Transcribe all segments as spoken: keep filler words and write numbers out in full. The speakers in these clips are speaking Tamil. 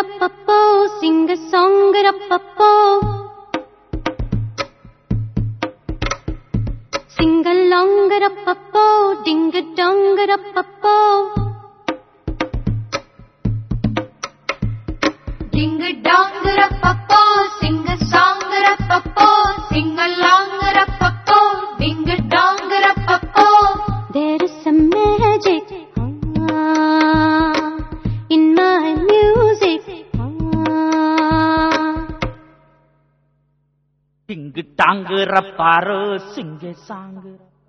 rappapo, sing a song rappapo. Sing along rappapo, ding a dong rappapo. Ding a dong rappapo, sing a song rappapo. Sing along rappapo, ding a dong rappapo. There is some magic ah, in my music. Ding dong rapparo, sing a song.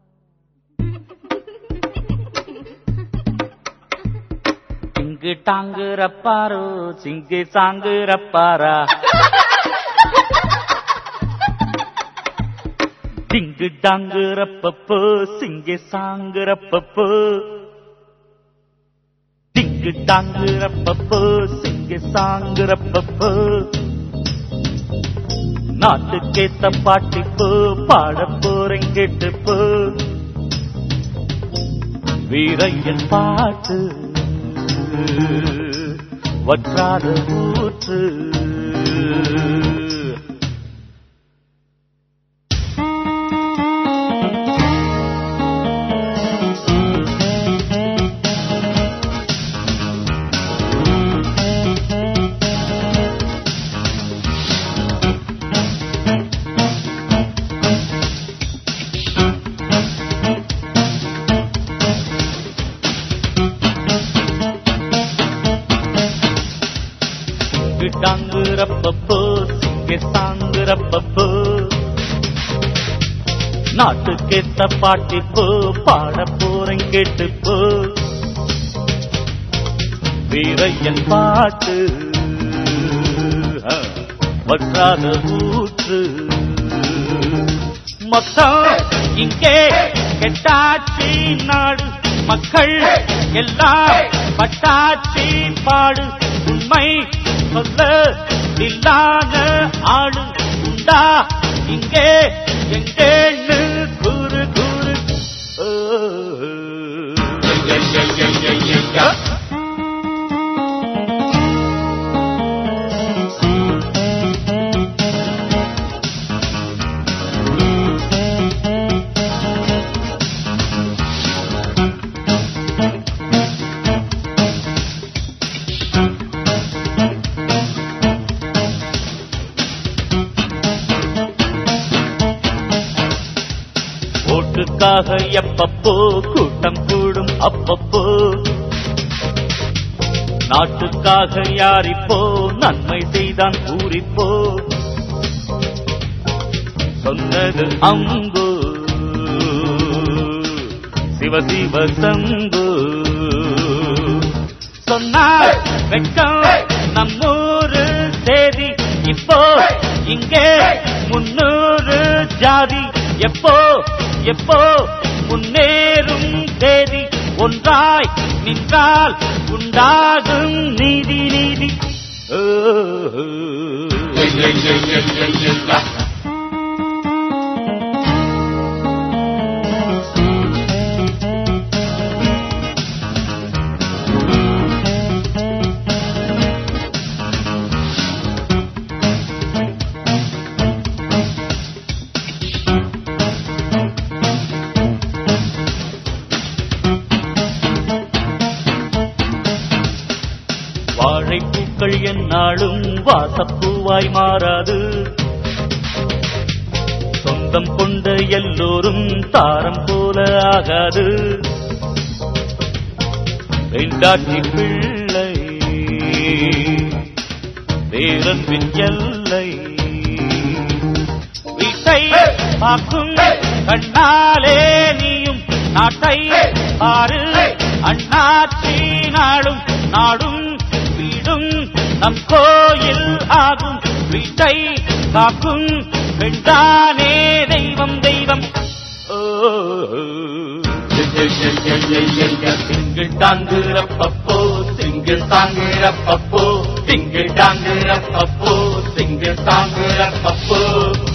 Ding dong rapparo, sing a song rappara. Ding dong rappapo, sing a song rappapo. Ding dong rappapo, sing a song rappapo. நாட்டுக்கேத்த பாட்டிப்போ பாட போறேன் கேட்டுப்போ வீரையன் பாட்டு வற்றாத ஊற்று டாங்கு ரப்பப்போ சிங்க சாங்கு ரப்பப்போ நாட்டுக்கேத்த பாட்டிப்போ பாட போறேன் கேட்டுப்போ வீரையன் பாட்டு வற்றாத ஊற்று மொத்தம் இங்கே கெட்டாச்சி நாடு மக்கள் எல்லாம் பட்டாச்சி பாடு உண்மை சொல்ல இல்லாத ஆளு உண்டா இங்கே எங்கேன்னு கூறு கூறு ஓட்டுக்காக எப்பப்போ கூட்டம் கூடும் அப்பப்போ நாட்டுக்காக யாரிப்போ நன்மை செய்தான் கூறிப்போ சொன்னது அம்பு சிவசிவ சம்பு சொன்னார் வெட்கம் நம்மூரு சேதி இப்போ இங்கே முன்னூறு ஜாதி எப்போ எப்போ முன்னேறும் தேதி ஒன்றாய் நின்றால் உண்டாகும் நீதி நீதி வாழைப்பூக்கள் என்னாலும் வாசப்பூவாய் மாறாது சொந்தம் கொண்ட எல்லோரும் தாரம் போல ஆகாது பெண்டாட்டி பிள்ளை பேரன்பின் எல்லை வீட்டை பார்க்கும் கண்ணாலே நீயும் நாட்டை ஆறு அண்ணாச்சி நாடும் நாடும் வீடும் நம் கோயில் ஆகும் வீட்டை காக்கும் பெண்தானே தெய்வம் தெய்வம் திங்கள் டாங்கு ரப்பப்போ திங்கள் தாங்கு ரப்பப்போ திங்கள் டாங்கு ரப்பப்போ திங்கள் தாங்கு ரப்பப்போ